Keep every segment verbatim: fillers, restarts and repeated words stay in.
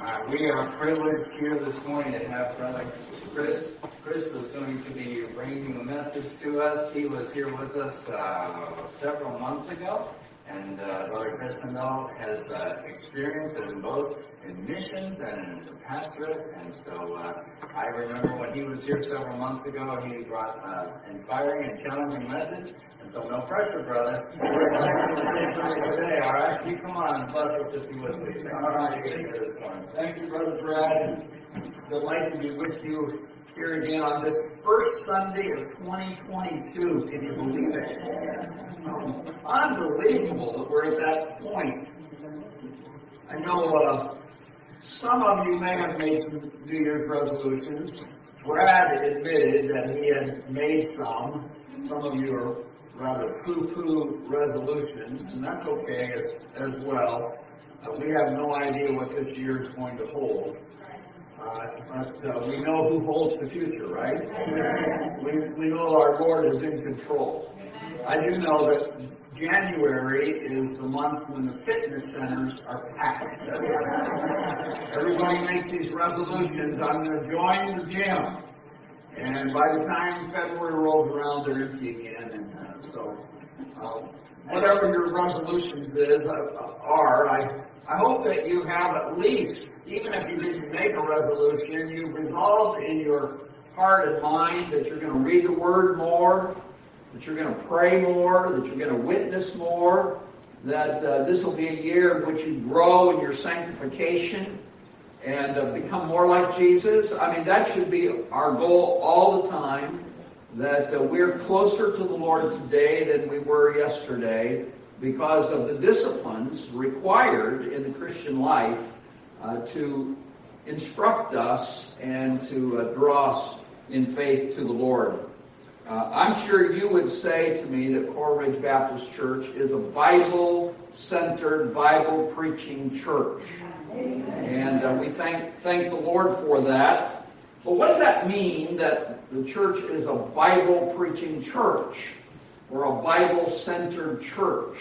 Uh, we are privileged here this morning to have Brother Chris. Chris is going to be bringing a message to us. He was here with us uh, several months ago, and uh, Brother Chris Handel has uh, experience in both in missions and in the pastorate, and so uh, I remember when he was here several months ago, he brought uh, an inspiring and challenging message. So no pressure, brother. We're expecting the same from you today, all right? You come on and bless us if you would, please. All right. Thank you, Brother Brad. And delighted to be with you here again on this first Sunday of twenty twenty-two. Can you believe it? Unbelievable that we're at that point. I know uh, some of you may have made some New Year's resolutions. Brad admitted that he had made some. Some of you are rather poo-poo resolutions, and that's okay as, as well. Uh, we have no idea what this year is going to hold. Uh, but uh, we know who holds the future, right? we, we know our Lord is in control. I do know that January is the month when the fitness centers are packed. Everybody makes these resolutions. I'm going to join the gym. And by the time February rolls around, they're empty again. And uh, so, uh, whatever your resolutions is, uh, are, I, I hope that you have at least, even if you didn't make a resolution, you've resolved in your heart and mind that you're going to read the Word more, that you're going to pray more, that you're going to witness more, that uh, this will be a year in which you grow in your sanctification and uh, become more like Jesus. I mean, that should be our goal all the time, that uh, we're closer to the Lord today than we were yesterday because of the disciplines required in the Christian life uh, to instruct us and to uh, draw us in faith to the Lord. Uh, I'm sure you would say to me that Coral Ridge Baptist Church is a Bible-centered, Bible-preaching church. And uh, we thank thank the Lord for that. But what does that mean, that the church is a Bible-preaching church or a Bible-centered church?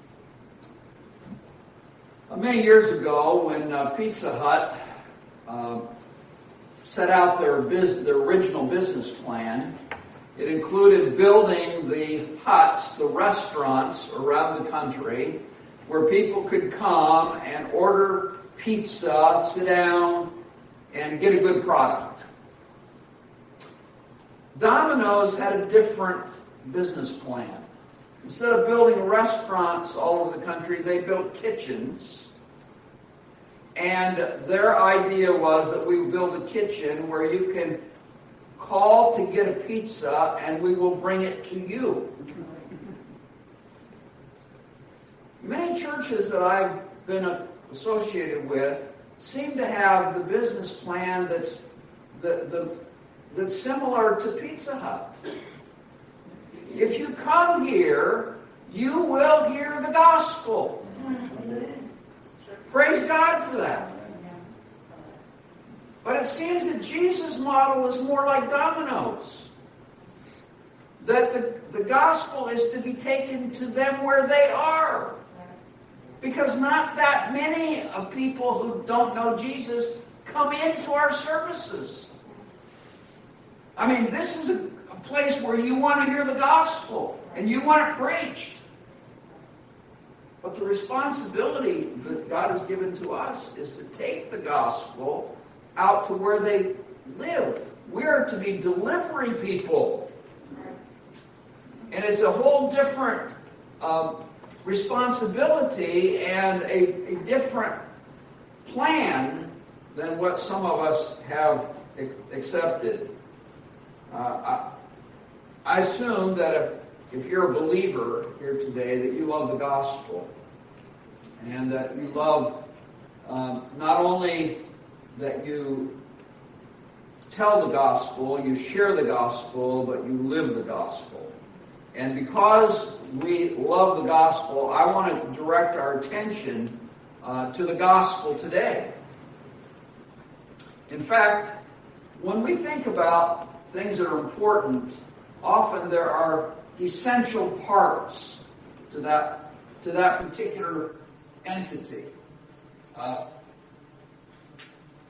Uh, many years ago, when uh, Pizza Hut uh, set out their, biz- their original business plan, it included building the huts, the restaurants around the country, where people could come and order pizza, sit down, and get a good product. Domino's had a different business plan. Instead of building restaurants all over the country, they built kitchens. And their idea was that we would build a kitchen where you can call to get a pizza and we will bring it to you. Many churches that I've been associated with seem to have the business plan that's the, the, that's similar to Pizza Hut. If you come here, you will hear the gospel. Praise God for that. But it seems that Jesus' model is more like Domino's. That the, the gospel is to be taken to them where they are. Because not that many of people who don't know Jesus come into our services. I mean, this is a, a place where you want to hear the gospel and you want it preached. But the responsibility that God has given to us is to take the gospel out to where they live. We're to be delivery people. And it's a whole different um, responsibility and a, a different plan than what some of us have accepted. Uh, I, I assume that if, if you're a believer here today, that you love the gospel. And that you love um, not only that you tell the gospel, you share the gospel, but you live the gospel. And because we love the gospel, I want to direct our attention uh, to the gospel today. In fact, when we think about things that are important, often there are essential parts to that, to that particular entity. Uh,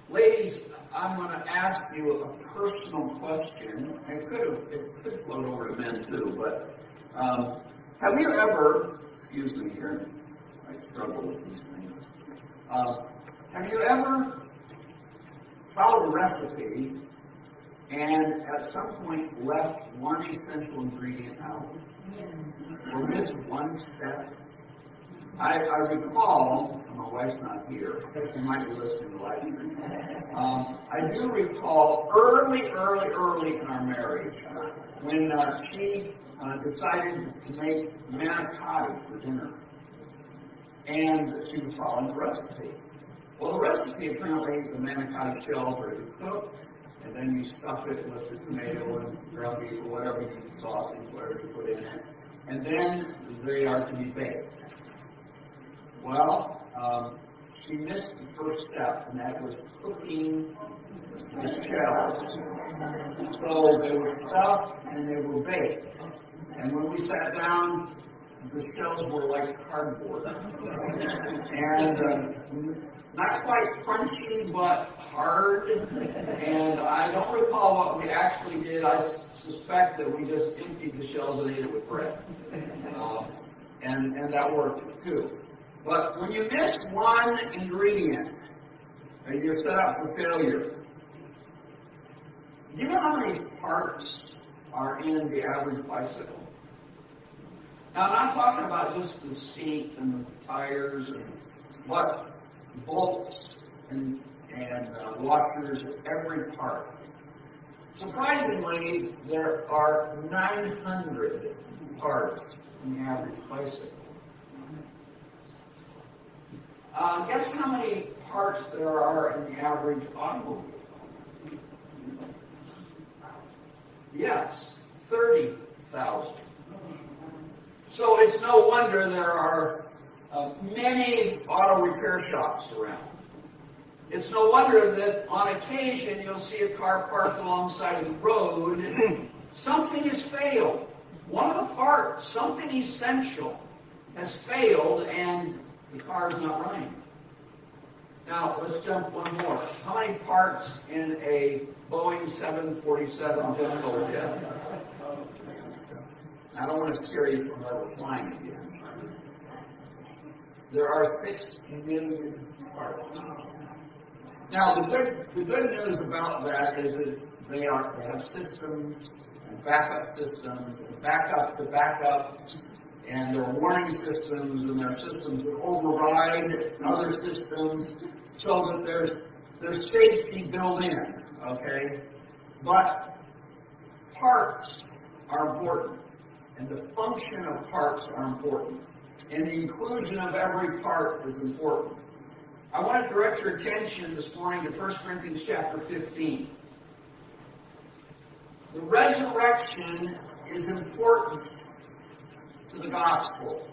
ladies, I'm going to ask you a personal question. It could have, it could float over to men too, but um, have you ever, excuse me here, I struggle with these things. Uh, have you ever followed a recipe and at some point left one essential ingredient out? Or missed one step? I, I recall, my wife's not here, she might be listening to live stream. Um, I do recall early, early, early in our marriage when uh, she uh, decided to make manicotti for dinner. And she was following the recipe. Well, the recipe, apparently, the manicotti shells are cooked, and then you stuff it with the tomato and ground beef or whatever you need, sausage, whatever you put in it, and then they are to be baked. Well, um, she missed the first step, and that was cooking the shells. So they were stuffed and they were baked. And when we sat down, the shells were like cardboard. And uh, not quite crunchy, but hard. And I don't recall what we actually did. I suspect that we just emptied the shells and ate it with bread. Um, and, and that worked too. But when you miss one ingredient, you're set up for failure. Do you know how many parts are in the average bicycle? Now, I'm not talking about just the seat and the tires, and but bolts and, and uh, washers and every part. Surprisingly, there are nine hundred parts in the average bicycle. Uh, guess how many parts there are in the average automobile? Yes, thirty thousand. So it's no wonder there are uh, many auto repair shops around. It's no wonder that on occasion you'll see a car parked alongside of the road. Something has failed. One of the parts, something essential, has failed and the car is not running. Now, let's jump one more. How many parts in a Boeing seven forty-seven general jet? I don't want to scare you from ever flying again. There are six million parts. Now, the good, the good news about that is that they are they have systems and backup systems and backup to backup, and there are warning systems, and there are systems that override other systems, so that there's there's safety built in. Okay, but parts are important, and the function of parts are important, and the inclusion of every part is important. I want to direct your attention this morning to First Corinthians chapter fifteen. The resurrection is important to the gospel.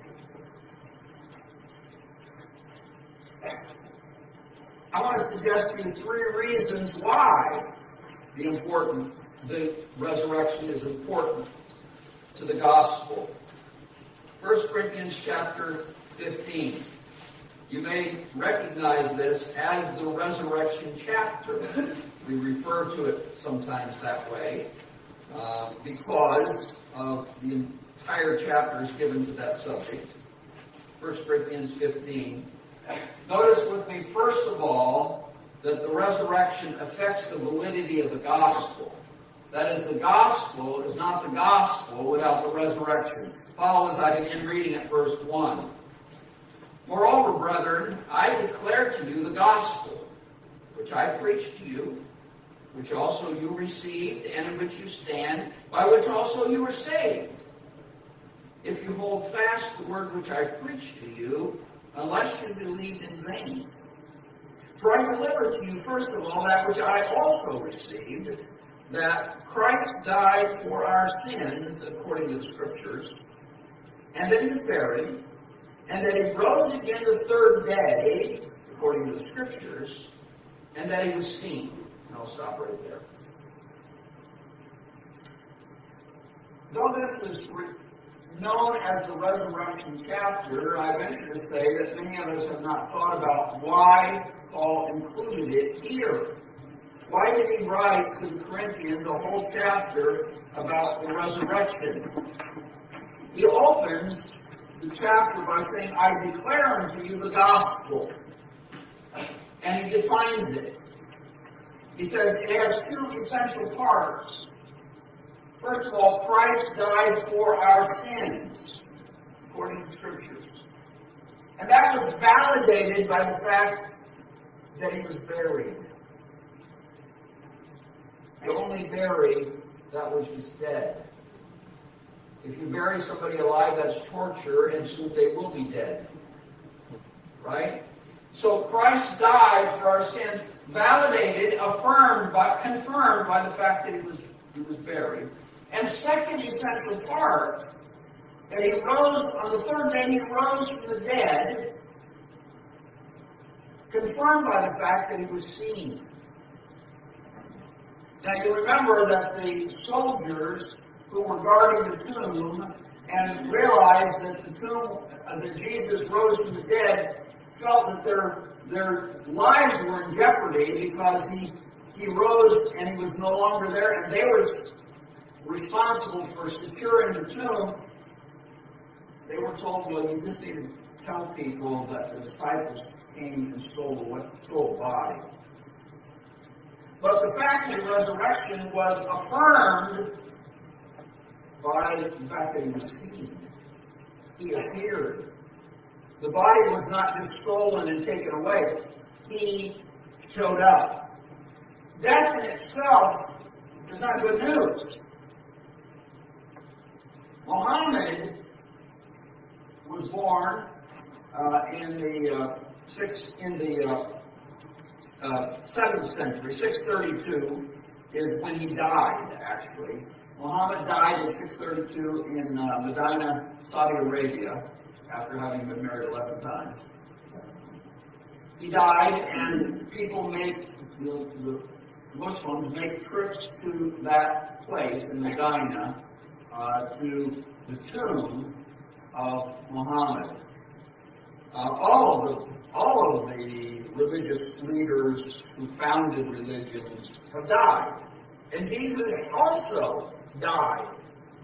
I want to suggest to you three reasons why the important the resurrection is important to the gospel. First Corinthians chapter fifteen. You may recognize this as the resurrection chapter. We refer to it sometimes that way uh, because of the entire chapter is given to that subject. First Corinthians fifteen. Notice with me, first of all, that the resurrection affects the validity of the gospel. That is, the gospel is not the gospel without the resurrection. Follow as I begin reading at verse one. Moreover, brethren, I declare to you the gospel, which I preached to you, which also you received, and in which you stand, by which also you were saved, if you hold fast the word which I preached to you, unless you believed in vain. For I delivered to you, first of all, that which I also received, that Christ died for our sins, according to the Scriptures, and that he was buried, and that he rose again the third day, according to the Scriptures, and that he was seen. And I'll stop right there. Though this is re- known as the resurrection chapter, I venture to say that many of us have not thought about why Paul included it here. Why did he write to the Corinthians a whole chapter about the resurrection? He opens the chapter by saying, I declare unto you the gospel. And he defines it. He says it has two essential parts. First of all, Christ died for our sins, according to Scriptures. And that was validated by the fact that he was buried. You only bury that which is dead. If you bury somebody alive, that's torture, and soon they will be dead. Right? So Christ died for our sins, validated, affirmed, by, confirmed by the fact that he was, he was buried. And second essential part, that he rose, on the third day he rose from the dead, confirmed by the fact that he was seen. Now you remember that the soldiers who were guarding the tomb and realized that the tomb, uh, that Jesus rose from the dead, felt that their their lives were in jeopardy because he he rose and he was no longer there, and they were responsible for securing the tomb. They were told, well, you just need to tell people that the disciples came and stole the, stole the body. But the fact of the resurrection was affirmed by the fact that he was seen. He appeared. The body was not just stolen and taken away. He showed up. Death in itself is not good news. Muhammad was born uh, in the uh, sixth in the uh, uh, seventh century. six thirty-two is when he died. Actually, Muhammad died in six thirty-two in uh, Medina, Saudi Arabia, after having been married eleven times. He died, and people make the, the Muslims make trips to that place in Medina. Uh, to the tomb of Muhammad. Uh, all of the all of the religious leaders who founded religions have died, and Jesus also died.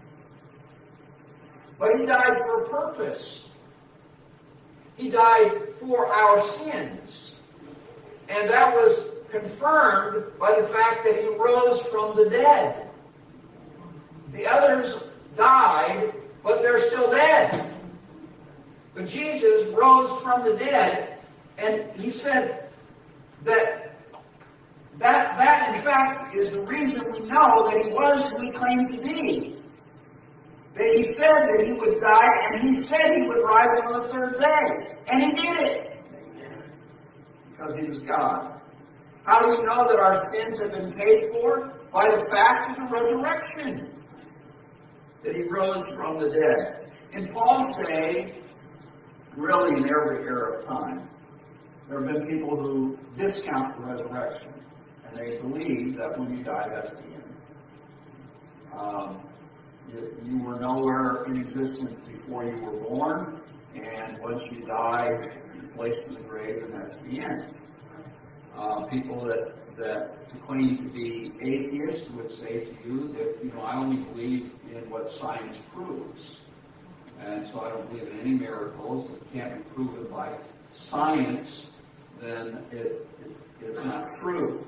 But he died for a purpose. He died for our sins, and that was confirmed by the fact that he rose from the dead. The others died, but they're still dead. But Jesus rose from the dead, and he said that that, that in fact is the reason we know that he was who he claimed to be. That he said that he would die, and he said he would rise on the third day. And he did it. Because he was God. How do we know that our sins have been paid for? By the fact of the resurrection. That he rose from the dead. In Paul's day, really in every era of time, there have been people who discount the resurrection. And they believe that when you die, that's the end. Um, you, you were nowhere in existence before you were born. And once you die, you're placed in the grave, and that's the end. Uh, people that, that claim to be atheists would say to you that, you know, I only believe in what science proves. And so I don't believe in any miracles that can't be proven by science, then it, it, it's not true.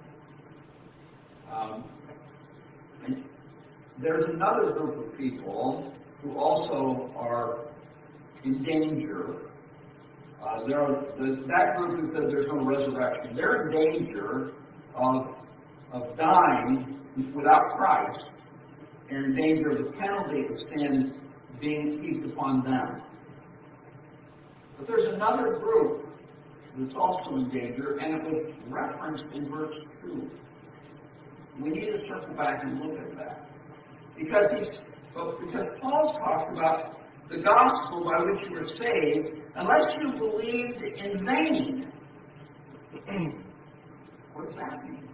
Um, and there's another group of people who also are in danger. Uh, there are, the, that group is that there's no resurrection. They're in danger of, of dying without Christ, and in danger of the penalty of sin being heaped upon them. But there's another group that's also in danger, and it was referenced in verse two. We need to circle back and look at that. Because, he's, because Paul talks about the gospel by which you were saved, unless you believed in vain. What does that mean?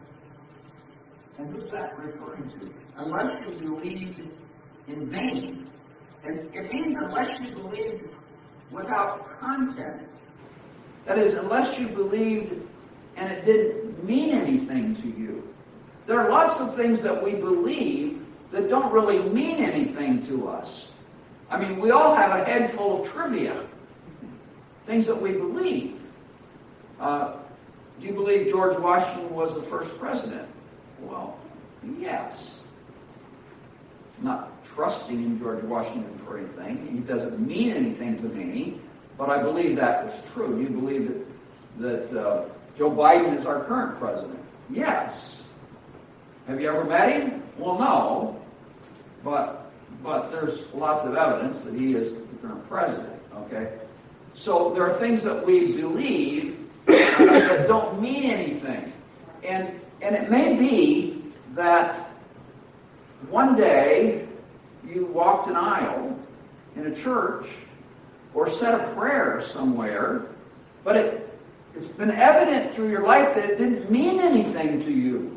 And who's that referring to? Unless you believed in vain. And it means unless you believed without content. That is, unless you believed and it didn't mean anything to you. There are lots of things that we believe that don't really mean anything to us. I mean, we all have a head full of trivia, things that we believe. Uh, do you believe George Washington was the first president? Well, yes. I'm not trusting in George Washington for anything. He doesn't mean anything to me, but I believe that was true. Do you believe that, that uh, Joe Biden is our current president? Yes. Have you ever met him? Well, no. But but there's lots of evidence that he is the current president. Okay? So there are things that we believe that don't mean anything. And and it may be that one day you walked an aisle in a church or said a prayer somewhere, but it, it's been evident through your life that it didn't mean anything to you.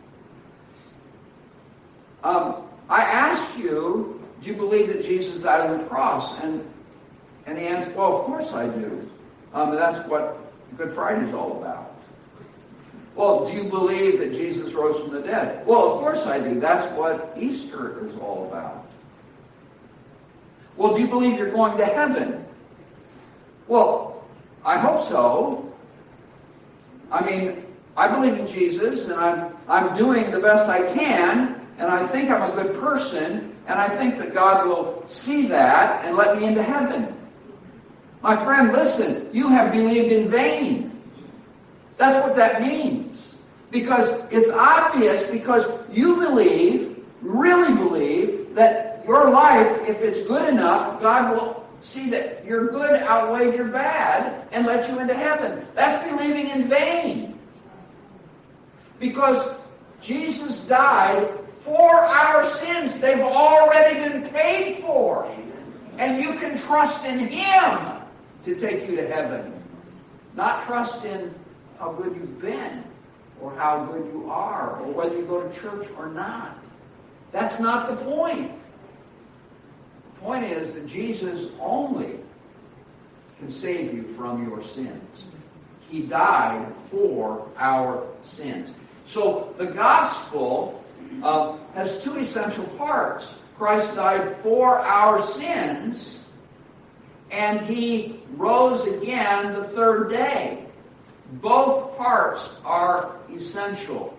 Um, I asked you, do you believe that Jesus died on the cross? And and he answered, well, of course I do. Um, that's what Good Friday is all about. Well, do you believe that Jesus rose from the dead? Well, of course I do. That's what Easter is all about. Well, do you believe you're going to heaven? Well, I hope so. I mean, I believe in Jesus, and I'm I'm doing the best I can, and I think I'm a good person, and I think that God will see that and let me into heaven. My friend, listen, you have believed in vain. That's what that means. Because it's obvious, because you believe, really believe, that your life, if it's good enough, God will see that your good outweighed your bad and let you into heaven. That's believing in vain. Because Jesus died for our sins. They've already been paid for. And you can trust in Him to take you to heaven. Not trust in how good you've been, or how good you are, or whether you go to church or not. That's not the point. The point is that Jesus only can save you from your sins. He died for our sins. So the gospel uh, has two essential parts. Christ died for our sins, and He rose again the third day. Both parts are essential.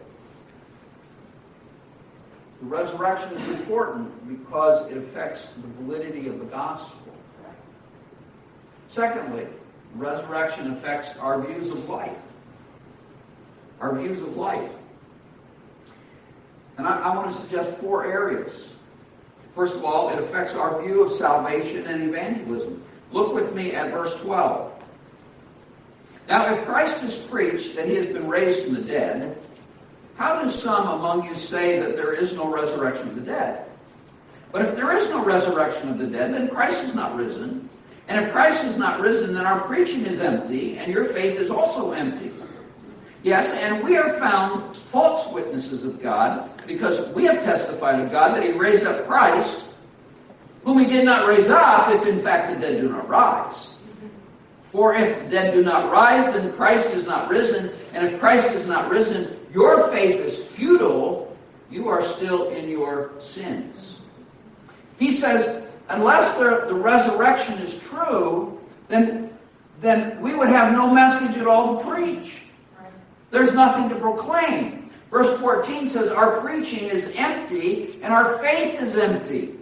The resurrection is important because it affects the validity of the gospel. Secondly, resurrection affects our views of life. Our views of life. And I, I want to suggest four areas. First of all, it affects our view of salvation and evangelism. Look with me at verse twelve. Now, if Christ is preached that He has been raised from the dead, how do some among you say that there is no resurrection of the dead? But if there is no resurrection of the dead, then Christ is not risen. And if Christ is not risen, then our preaching is empty, and your faith is also empty. Yes, and we are found false witnesses of God, because we have testified of God that He raised up Christ, whom He did not raise up, if in fact the dead do not rise. For if the dead do not rise, then Christ is not risen. And if Christ is not risen, your faith is futile. You are still in your sins. He says, unless the, the resurrection is true, then, then we would have no message at all to preach. There's nothing to proclaim. Verse fourteen says, our preaching is empty and our faith is empty.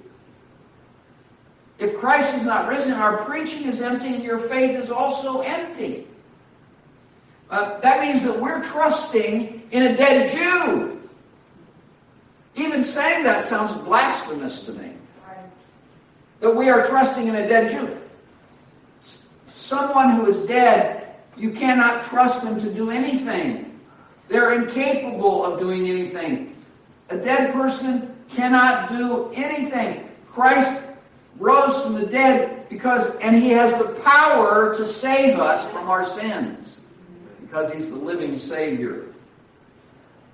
If Christ is not risen, our preaching is empty and your faith is also empty. Uh, that means that we're trusting in a dead Jew. Even saying that sounds blasphemous to me. That we are trusting in a dead Jew. Someone who is dead, you cannot trust them to do anything. They're incapable of doing anything. A dead person cannot do anything. Christ rose from the dead because, and He has the power to save us from our sins because He's the living Savior.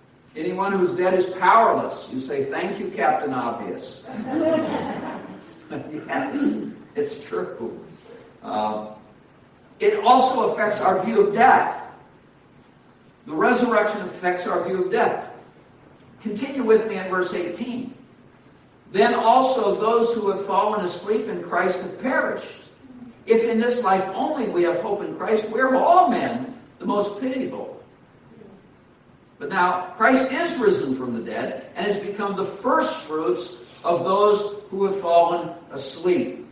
Anyone who's dead is powerless. You say, thank you, Captain Obvious. Yes, it's true. Uh, it also affects our view of death. The resurrection affects our view of death. Continue with me in verse eighteen. Then also those who have fallen asleep in Christ have perished. If in this life only we have hope in Christ, we are of all men the most pitiable. But now Christ is risen from the dead and has become the first fruits of those who have fallen asleep.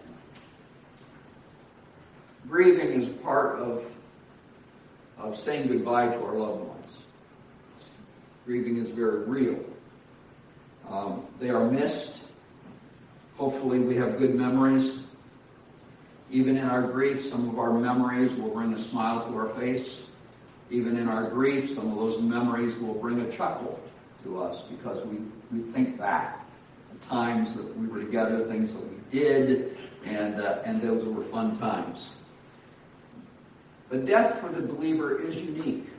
Grieving is part of, of saying goodbye to our loved ones. Grieving is very real. Um, they are missed. Hopefully we have good memories. Even in our grief, some of our memories will bring a smile to our face. Even in our grief, some of those memories will bring a chuckle to us because we, we think back to times that we were together, things that we did, and, uh, and those were fun times. But death for the believer is unique.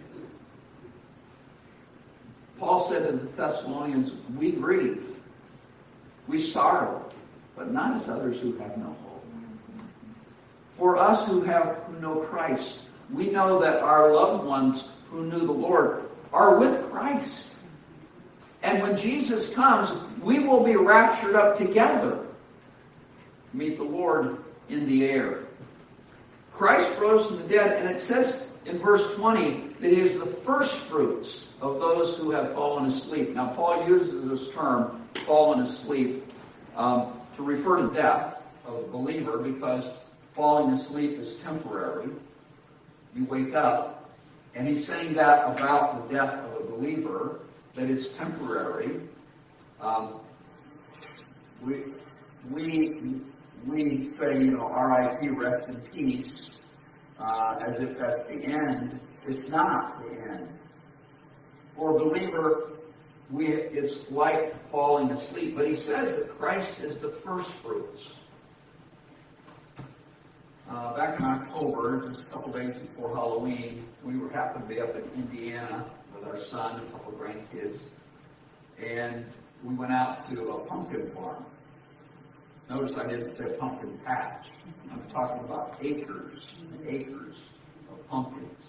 Paul said to the Thessalonians, we grieve, we sorrow, but not as others who have no hope. For us who have who know Christ, we know that our loved ones who knew the Lord are with Christ. And when Jesus comes, we will be raptured up together to meet the Lord in the air. Christ rose from the dead, and it says in verse twenty that he is the first fruits of those who have fallen asleep. Now, Paul uses this term, fallen asleep, um, to refer to death of a believer because falling asleep is temporary. You wake up, and he's saying that about the death of a believer, that it's temporary. Um, we, we, we say, you know, R I P, rest in peace, uh, as if that's the end. It's not the end. For a believer, we, it's like falling asleep. But he says that Christ is the first fruits. Uh, back in October, just a couple days before Halloween, we were happened to be up in Indiana with our son and a couple of grandkids, and we went out to a pumpkin farm. Notice I didn't say pumpkin patch. I'm talking about acres and acres of pumpkins.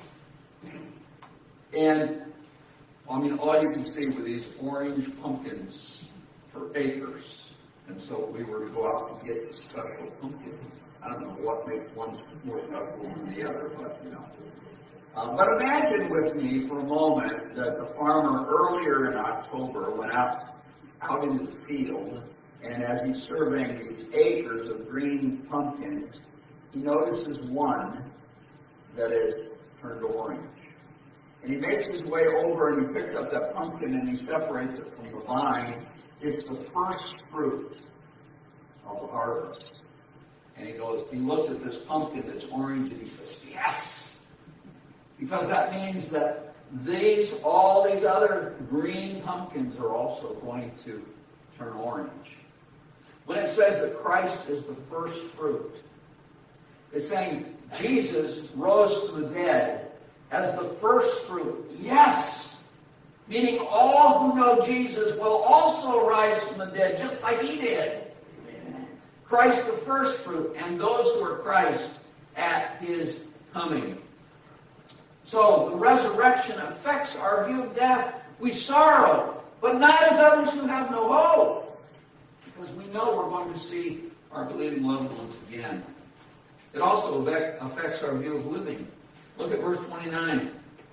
And, I mean, all you can see were these orange pumpkins for acres. And so we were to go out and get a special pumpkin. I don't know what makes one more special than the other, but, you know. Uh, but imagine with me for a moment that the farmer earlier in October went out, out into the field, and as he's surveying these acres of green pumpkins, he notices one that is turned orange. And he makes his way over and he picks up that pumpkin and he separates it from the vine. It's the first fruit of the harvest. And he goes, he looks at this pumpkin that's orange and he says, yes! Because that means that these, all these other green pumpkins are also going to turn orange. When it says that Christ is the first fruit, it's saying Jesus rose from the dead as the first fruit. Yes! Meaning all who know Jesus will also rise from the dead, just like he did. Christ the first fruit, and those who are Christ at his coming. So the resurrection affects our view of death. We sorrow, but not as others who have no hope, because we know we're going to see our believing loved ones again. It also affects our view of living. Look at verse twenty-nine.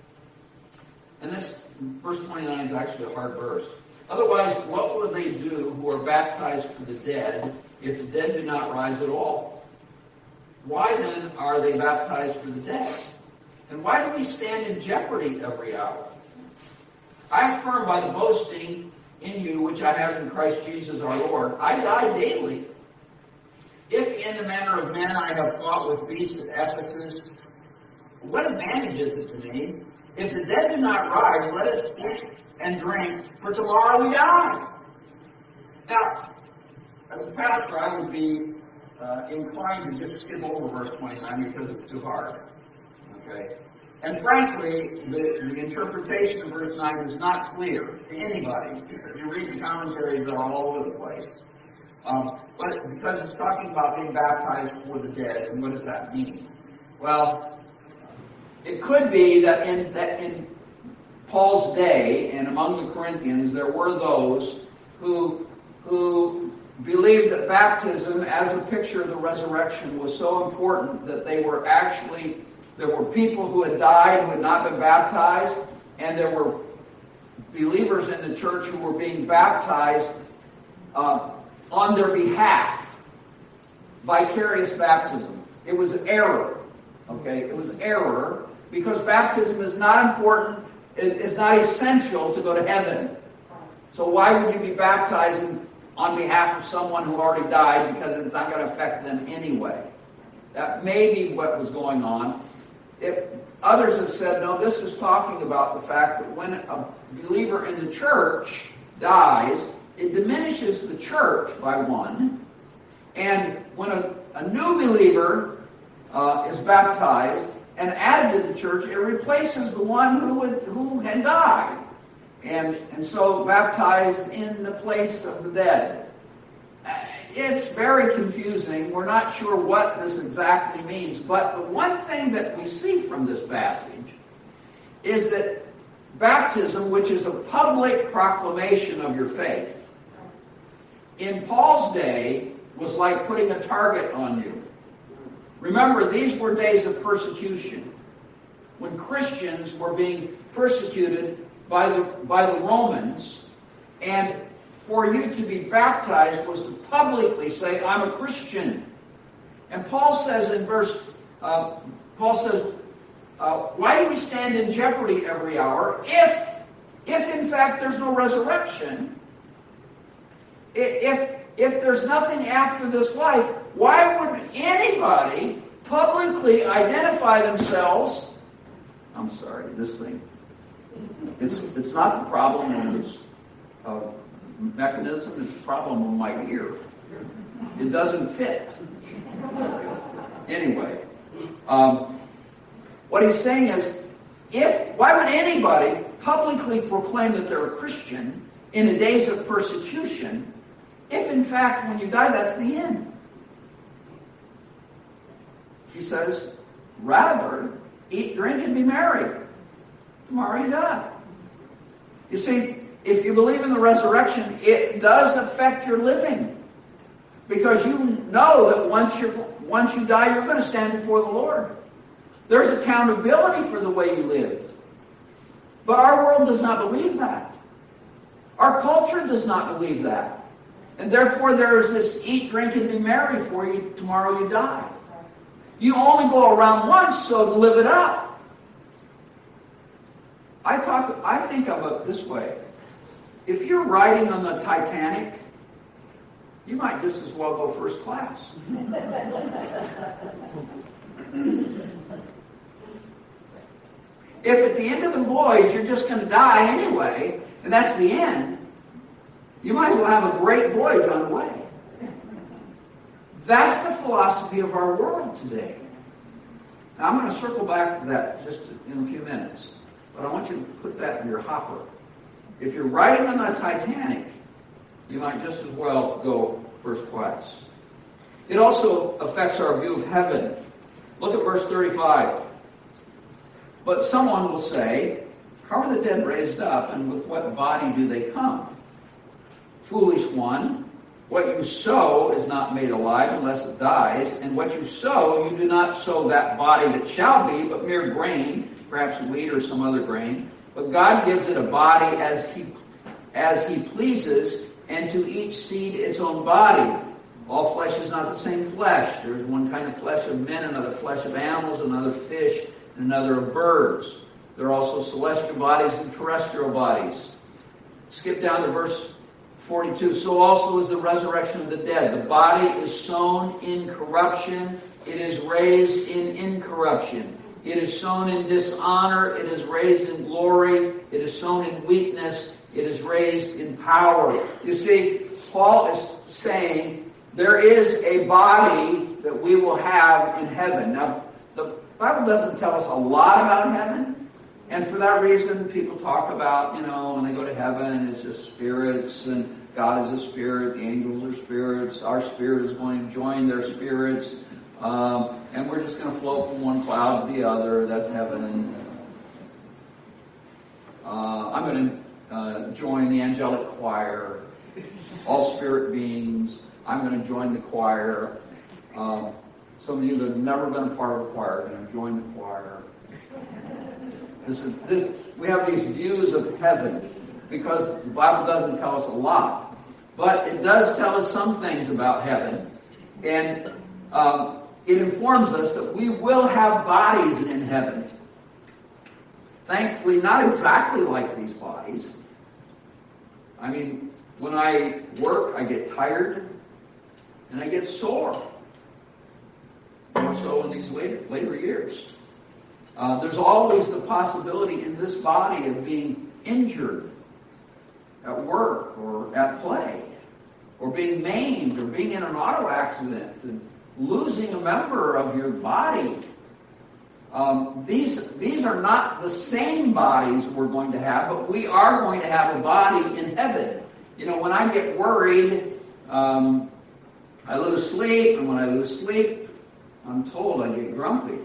And this, verse twenty-nine is actually a hard verse. Otherwise, what will they do who are baptized for the dead if the dead do not rise at all? Why then are they baptized for the dead? And why do we stand in jeopardy every hour? I affirm by the boasting in you which I have in Christ Jesus our Lord, I die daily. If in the manner of men I have fought with beasts at Ephesus, what advantage is it to me? If the dead do not rise, let us eat and drink, for tomorrow we die. Now, as a pastor, I would be uh, inclined to just skip over verse twenty-nine because it's too hard. Okay? And frankly, the, the interpretation of verse nine is not clear to anybody. If you read the commentaries, they're all over the place. Um, But because it's talking about being baptized for the dead, and what does that mean? Well, it could be that in that in Paul's day and among the Corinthians there were those who who believed that baptism as a picture of the resurrection was so important that they were actually, there were people who had died who had not been baptized, and there were believers in the church who were being baptized uh, on their behalf. Vicarious baptism. It was error. Okay? It was error because baptism is not important, it is not essential to go to heaven. So why would you be baptizing on behalf of someone who already died, because it's not going to affect them anyway? That may be what was going on. If others have said, no, this is talking about the fact that when a believer in the church dies, it diminishes the church by one, and when a, a new believer uh, is baptized and added to the church, it replaces the one who, would, who had died. And, and so baptized in the place of the dead. It's very confusing. We're not sure what this exactly means. But the one thing that we see from this passage is that baptism, which is a public proclamation of your faith, in Paul's day was like putting a target on you. Remember, these were days of persecution, when Christians were being persecuted by the by the Romans, and for you to be baptized was to publicly say, I'm a Christian. And Paul says in verse, uh, Paul says, uh, why do we stand in jeopardy every hour if, if in fact there's no resurrection, if, if there's nothing after this life, why would anybody publicly identify themselves? I'm sorry, this thing. It's it's not the problem of this uh, mechanism, it's the problem of my ear. It doesn't fit. Anyway, um, what he's saying is, if why would anybody publicly proclaim that they're a Christian in the days of persecution, if in fact when you die that's the end? He says, rather eat, drink, and be merry. Tomorrow you die. You see, if you believe in the resurrection, it does affect your living. Because you know that once you once you die, you're going to stand before the Lord. There's accountability for the way you lived. But our world does not believe that. Our culture does not believe that. And therefore there is this eat, drink, and be merry for you, tomorrow you die. You only go around once, so to live it up. I talk. I think of it this way. If you're riding on the Titanic, you might just as well go first class. If at the end of the voyage you're just going to die anyway, and that's the end, you might as well have a great voyage on the way. That's the philosophy of our world today. Now, I'm going to circle back to that just in a few minutes. But I want you to put that in your hopper. If you're riding on the Titanic, you might just as well go first class. It also affects our view of heaven. Look at verse thirty-five. But someone will say, how are the dead raised up, and with what body do they come? Foolish one, what you sow is not made alive unless it dies, and what you sow, you do not sow that body that shall be, but mere grain, perhaps wheat or some other grain. But God gives it a body as he as he pleases, and to each seed its own body. All flesh is not the same flesh. There is one kind of flesh of men, another flesh of animals, another fish, and another of birds. There are also celestial bodies and terrestrial bodies. Skip down to verse forty-two. So also is the resurrection of the dead. The body is sown in corruption. It is raised in incorruption. It is sown in dishonor. It is raised in glory. It is sown in weakness. It is raised in power. You see, Paul is saying there is a body that we will have in heaven. Now, the Bible doesn't tell us a lot about heaven. And for that reason, people talk about, you know, when they go to heaven, it's just spirits and God is a spirit, the angels are spirits, our spirit is going to join their spirits, um, and we're just going to float from one cloud to the other. That's heaven. Uh, I'm going to uh, join the angelic choir, all spirit beings. I'm going to join the choir. Um, some of you that have never been a part of a choir are going to join the choir. This is, this, we have these views of heaven because the Bible doesn't tell us a lot, but it does tell us some things about heaven, and um, it informs us that we will have bodies in heaven. Thankfully, not exactly like these bodies. I mean, when I work, I get tired and I get sore. More so in these later, later years. Uh, there's always the possibility in this body of being injured at work or at play, or being maimed, or being in an auto accident, and losing a member of your body. Um, these, these are not the same bodies we're going to have, but we are going to have a body in heaven. You know, when I get worried, um, I lose sleep, and when I lose sleep, I'm told I get grumpy.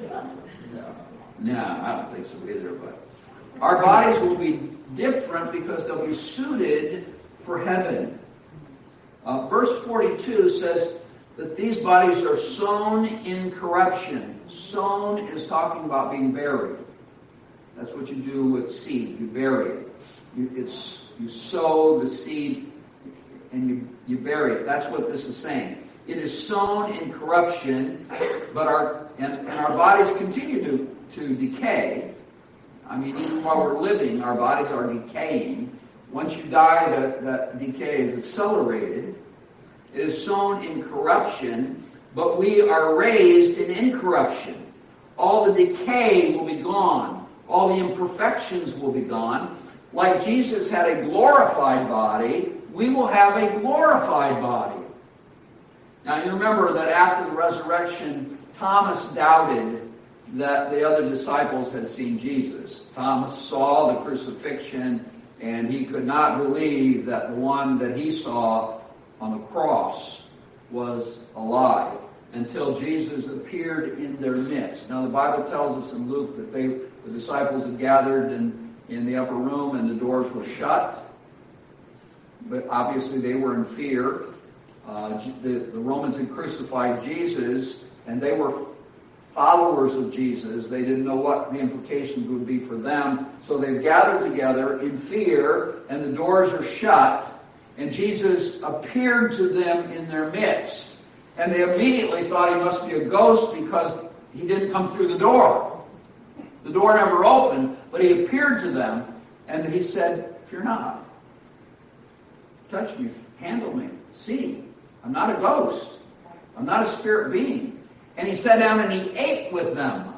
No, I don't think so either, but our bodies will be different because they'll be suited for heaven. Uh, verse forty-two says that these bodies are sown in corruption. Sown is talking about being buried. That's what you do with seed. You bury it. You, it's, you sow the seed and you, you bury it. That's what this is saying. It is sown in corruption, but our and, and our bodies continue to, to decay. I mean, even while we're living, our bodies are decaying. Once you die, that, that decay is accelerated. It is sown in corruption, but we are raised in incorruption. All the decay will be gone. All the imperfections will be gone. Like Jesus had a glorified body, we will have a glorified body. Now, you remember that after the resurrection, Thomas doubted that the other disciples had seen Jesus. Thomas saw the crucifixion, and he could not believe that the one that he saw on the cross was alive until Jesus appeared in their midst. Now, the Bible tells us in Luke that they, the disciples had gathered in, in the upper room and the doors were shut. But obviously they were in fear. Uh, the, the Romans had crucified Jesus, and they were followers of Jesus. They didn't know what the implications would be for them. So they've gathered together in fear, and the doors are shut. And Jesus appeared to them in their midst. And they immediately thought he must be a ghost because he didn't come through the door. The door never opened, but he appeared to them, and he said, "Fear not. Touch me, handle me, see. I'm not a ghost. I'm not a spirit being." And he sat down and he ate with them.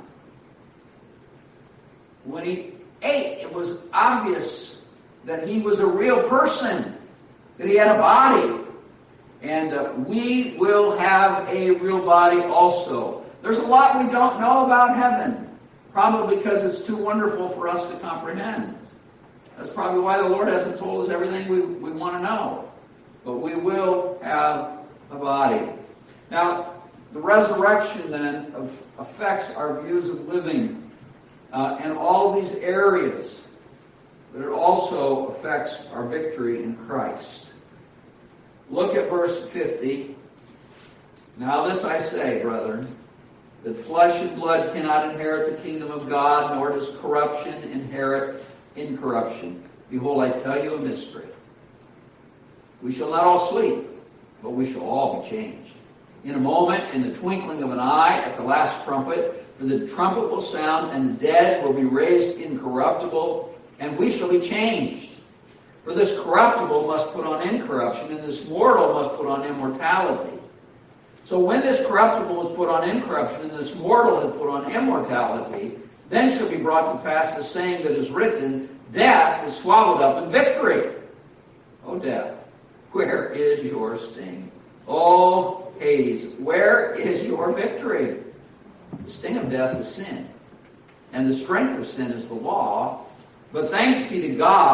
When he ate, it was obvious that he was a real person, that he had a body. And uh, we will have a real body also. There's a lot we don't know about heaven, probably because it's too wonderful for us to comprehend. That's probably why the Lord hasn't told us everything we, we want to know. But we will have a body. Now, the resurrection then of, affects our views of living uh, in all of these areas. But it also affects our victory in Christ. Look at verse fifty. "Now this I say, brethren, that flesh and blood cannot inherit the kingdom of God, nor does corruption inherit incorruption. Behold, I tell you a mystery. We shall not all sleep, but we shall all be changed. In a moment, in the twinkling of an eye, at the last trumpet, for the trumpet will sound, and the dead will be raised incorruptible, and we shall be changed. For this corruptible must put on incorruption, and this mortal must put on immortality. So when this corruptible is put on incorruption, and this mortal is put on immortality, then shall be brought to pass the saying that is written, Death is swallowed up in victory. O death, where is your sting? O Hades, where is your victory? The sting of death is sin, and the strength of sin is the law. But thanks be to God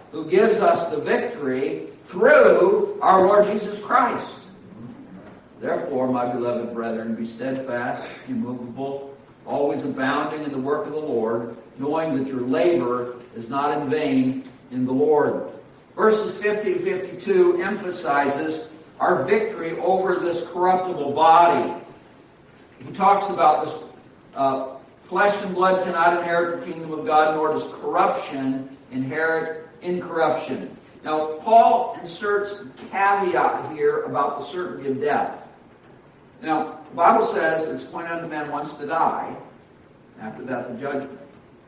who gives us the victory through our Lord Jesus Christ. Therefore, my beloved brethren, be steadfast, immovable, always abounding in the work of the Lord, knowing that your labor is not in vain in the Lord. Verses fifty to fifty-two emphasizes our victory over this corruptible body. He talks about this, uh, flesh and blood cannot inherit the kingdom of God, nor does corruption inherit incorruption. Now, Paul inserts a caveat here about the certainty of death. Now, the Bible says it's appointed unto man once to die, after that the judgment.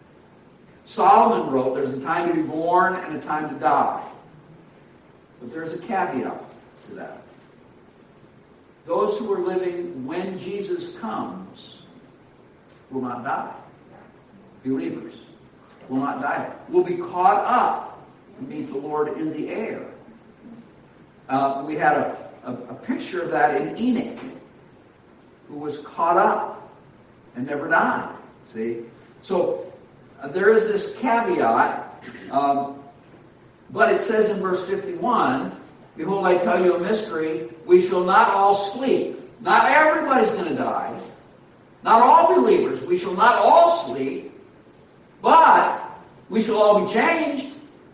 Solomon wrote there's a time to be born and a time to die. But there's a caveat to that. Those who are living when Jesus comes will not die. Believers will not die. Will be caught up to meet the Lord in the air. Uh, we had a, a, a picture of that in Enoch, who was caught up and never died. See? So uh, there is this caveat, um, but it says in verse fifty-one, behold, I tell you a mystery, we shall not all sleep. Not everybody's going to die. Not all believers. We shall not all sleep, but we shall all be changed.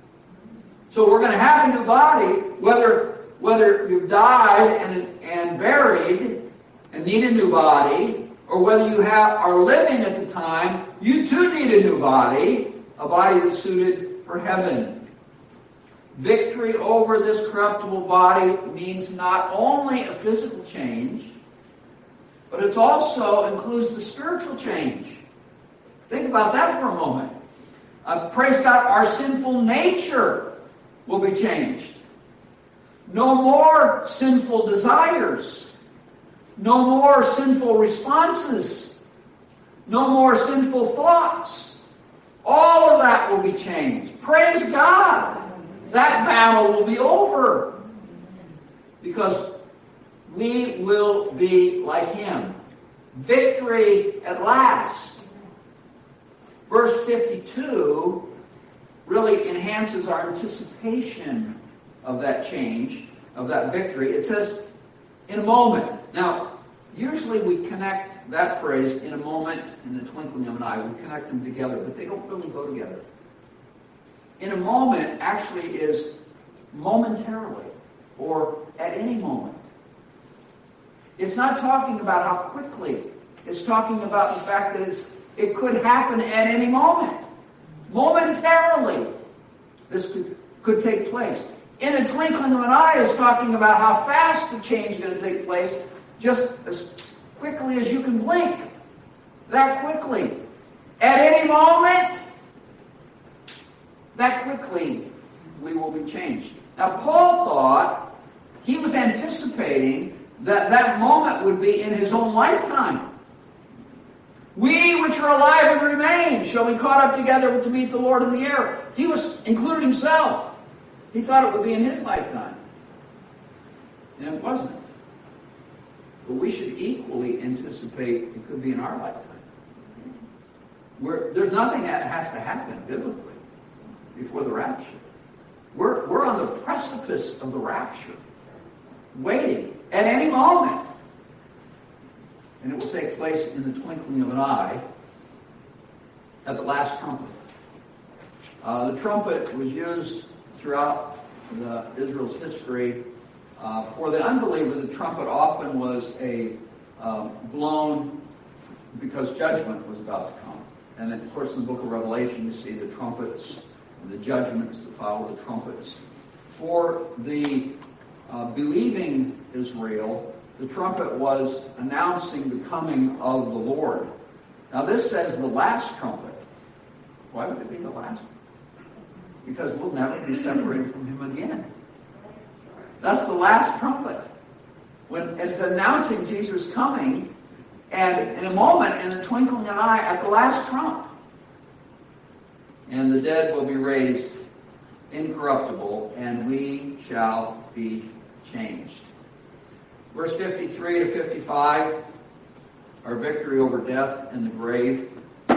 So we're going to have a new body, whether whether you've died and, and buried and need a new body, or whether you have are living at the time, you too need a new body, a body that's suited for heaven. Victory over this corruptible body means not only a physical change, but it also includes the spiritual change. Think about that for a moment. Uh, praise God, our sinful nature will be changed. No more sinful desires. No more sinful responses. No more sinful thoughts. All of that will be changed. Praise God. That battle will be over. Because we will be like Him. Victory at last. Verse fifty-two really enhances our anticipation of that change, of that victory. It says, in a moment. Now, usually we connect that phrase, in a moment, in the twinkling of an eye. We connect them together, but they don't really go together. In a moment actually is momentarily, or at any moment. It's not talking about how quickly. It's talking about the fact that it's, it could happen at any moment. Momentarily, this could, could take place. In a twinkling of an eye is talking about how fast the change is going to take place, just as quickly as you can blink. That quickly. At any moment, that quickly we will be changed. Now, Paul thought he was anticipating that that moment would be in his own lifetime. We which are alive and remain shall be caught up together to meet the Lord in the air. He was included himself. He thought it would be in his lifetime. And it wasn't. But we should equally anticipate it could be in our lifetime. We're, there's nothing that has to happen biblically before the rapture. We're, we're on the precipice of the rapture, waiting at any moment. And it will take place in the twinkling of an eye at the last trumpet. Uh, the trumpet was used throughout the, Israel's history. Uh, for the unbeliever, the trumpet often was a uh, blown because judgment was about to come. And then, of course, in the book of Revelation, you see the trumpets and the judgments that follow the trumpets. For the uh, believing Israel, the trumpet was announcing the coming of the Lord. Now, this says the last trumpet. Why would it be the last one? Because we'll never be separated from Him again. That's the last trumpet. When it's announcing Jesus' coming, and in a moment, in the twinkling of an eye, at the last trump, and the dead will be raised incorruptible, and we shall be changed. Verse fifty-three to fifty-five, our victory over death and the grave.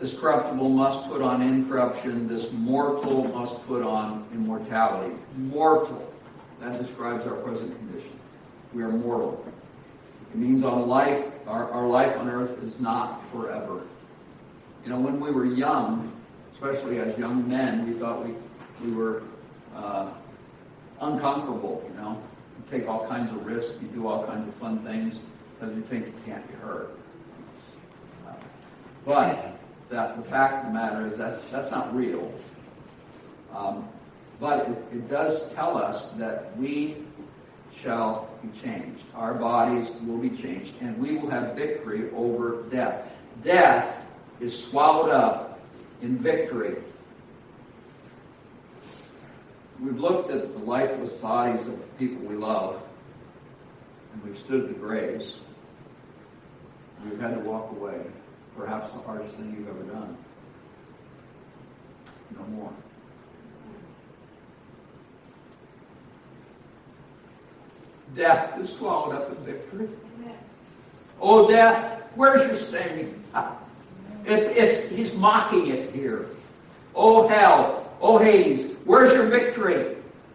This corruptible must put on incorruption. This mortal must put on immortality. Mortal. That describes our present condition. We are mortal. It means on life, our, our life on earth is not forever. You know, when we were young, especially as young men, we thought we, we were uh, unconquerable, you know. You take all kinds of risks, you do all kinds of fun things, because you think you can't be hurt. Uh, but that the fact of the matter is that's that's not real. Um, but it, it does tell us that we shall be changed. Our bodies will be changed, and we will have victory over death. Death is swallowed up in victory. We've looked at the lifeless bodies of people we love, and we've stood at the graves, and we've had to walk away. Perhaps the hardest thing you've ever done. No more. Death is swallowed up in victory. Oh, death, where's your sting? It's, it's, he's mocking it here. Oh, hell, oh, Hades, where's your victory?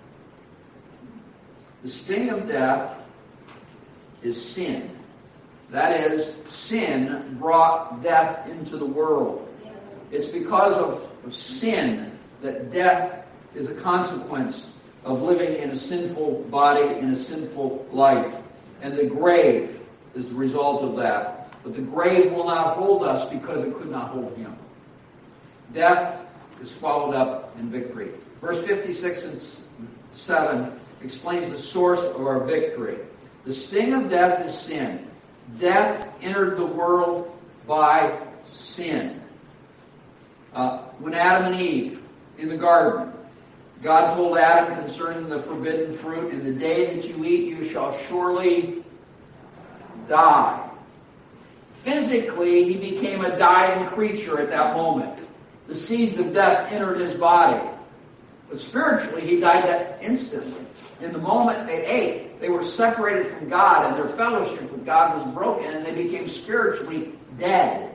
The sting of death is sin. That is, sin brought death into the world. It's because of, of sin that death is a consequence of living in a sinful body, in a sinful life. And the grave is the result of that. But the grave will not hold us because it could not hold him. Death is swallowed up in victory. Verse fifty-six and seven explains the source of our victory. The sting of death is sin. Death entered the world by sin. Uh, when Adam and Eve in the garden, God told Adam concerning the forbidden fruit, in the day that you eat, you shall surely die. Physically, he became a dying creature at that moment. The seeds of death entered his body. But spiritually, he died that instantly. In the moment they ate, they were separated from God, and their fellowship with God was broken, and they became spiritually dead.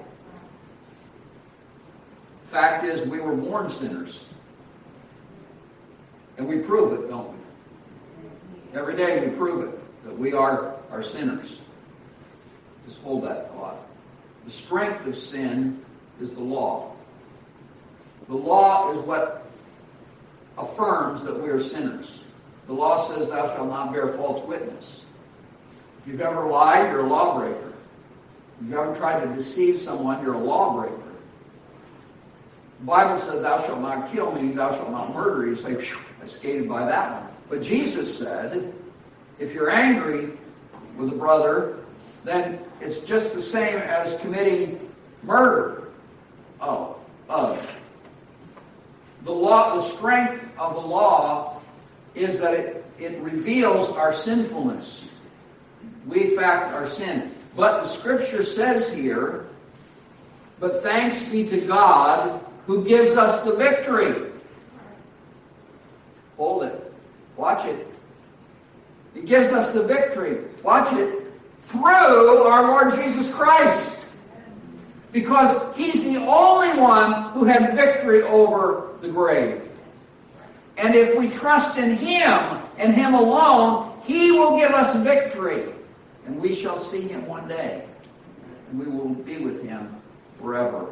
The fact is, we were born sinners. And we prove it, don't we? Every day we prove it, that we are, are sinners. Just hold that thought. The strength of sin is the law. The law is what affirms that we are sinners. The law says, thou shalt not bear false witness. If you've ever lied, you're a lawbreaker. If you've ever tried to deceive someone, you're a lawbreaker. The Bible says, thou shalt not kill, meaning thou shalt not murder. You say, phew, I skated by that one. But Jesus said, if you're angry with a brother, then it's just the same as committing murder. Oh, uh, the law, the strength of the law is that it, it reveals our sinfulness. We, in fact, are sin. But the Scripture says here, but thanks be to God who gives us the victory. Hold it. Watch it. He gives us the victory. Watch it. Through our Lord Jesus Christ. Because He's the only one who had victory over the grave. And if we trust in Him and Him alone, He will give us victory. And we shall see Him one day. And we will be with Him forever.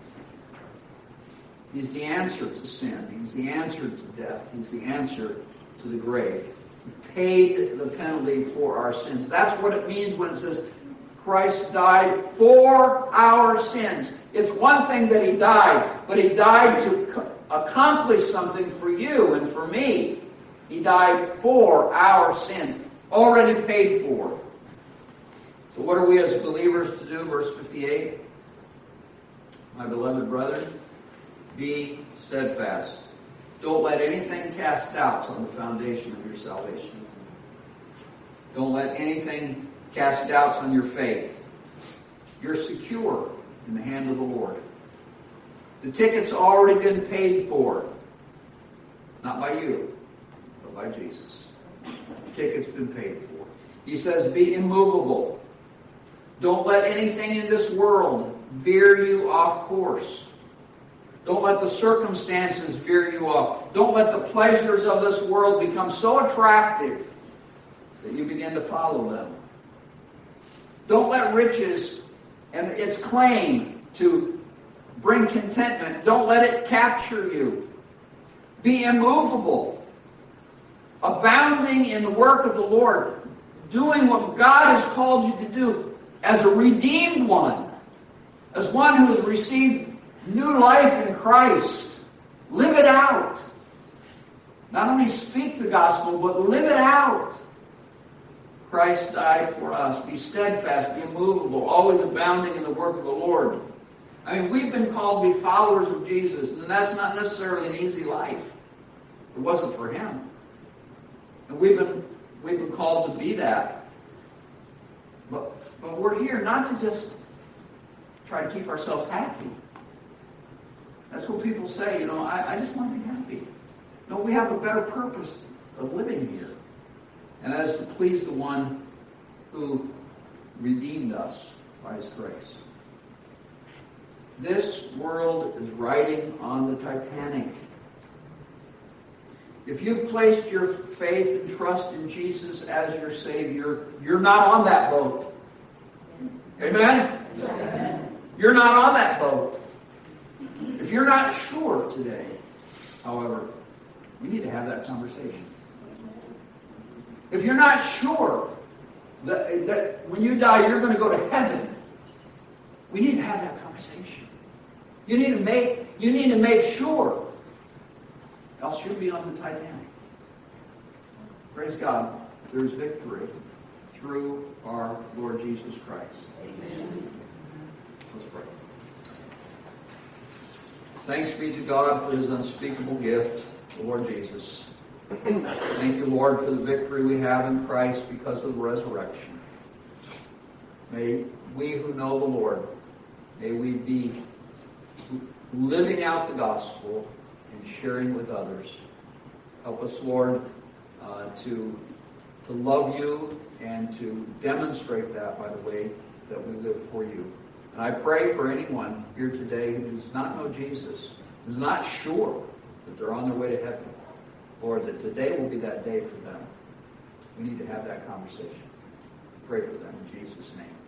He's the answer to sin. He's the answer to death. He's the answer to the grave. He paid the penalty for our sins. That's what it means when it says Christ died for our sins. It's one thing that He died, but He died to accomplish something for you and for me. He died for our sins, already paid for. So what are we as believers to do? Verse fifty-eight. My beloved brethren, be steadfast. Don't let anything cast doubts on the foundation of your salvation. Don't let anything cast doubts on your faith. You're secure in the hand of the Lord. The ticket's already been paid for. Not by you, but by Jesus. The ticket's been paid for. He says, be immovable. Don't let anything in this world veer you off course. Don't let the circumstances veer you off. Don't let the pleasures of this world become so attractive that you begin to follow them. Don't let riches and its claim to bring contentment, don't let it capture you. Be immovable, abounding in the work of the Lord, doing what God has called you to do as a redeemed one, as one who has received new life in Christ. Live it out. Not only speak the gospel, but live it out. Christ died for us. Be steadfast, be immovable, always abounding in the work of the Lord. I mean, we've been called to be followers of Jesus, and that's not necessarily an easy life. It wasn't for him. And we've been we've been called to be that. But, but we're here not to just try to keep ourselves happy. That's what people say, you know, I, I just want to be happy. No, we have a better purpose of living here. And that is to please the one who redeemed us by his grace. This world is riding on the Titanic. If you've placed your faith and trust in Jesus as your Savior, you're not on that boat. Amen? Amen. You're not on that boat. If you're not sure today, however, we need to have that conversation. If you're not sure that, that when you die you're going to go to heaven, we need to have that conversation. You need to make you need to make sure, else you'll be on the Titanic. Praise God, there's victory through our Lord Jesus Christ. Amen. Let's pray. Thanks be to God for his unspeakable gift, the Lord Jesus. Thank you, Lord, for the victory we have in Christ because of the resurrection. May we who know the Lord, may we be living out the gospel and sharing with others. Help us, Lord, uh, to, to love you and to demonstrate that by the way that we live for you. And I pray for anyone here today who does not know Jesus, is not sure that they're on their way to heaven, Lord, that today will be that day for them. We need to have that conversation. Pray for them in Jesus' name.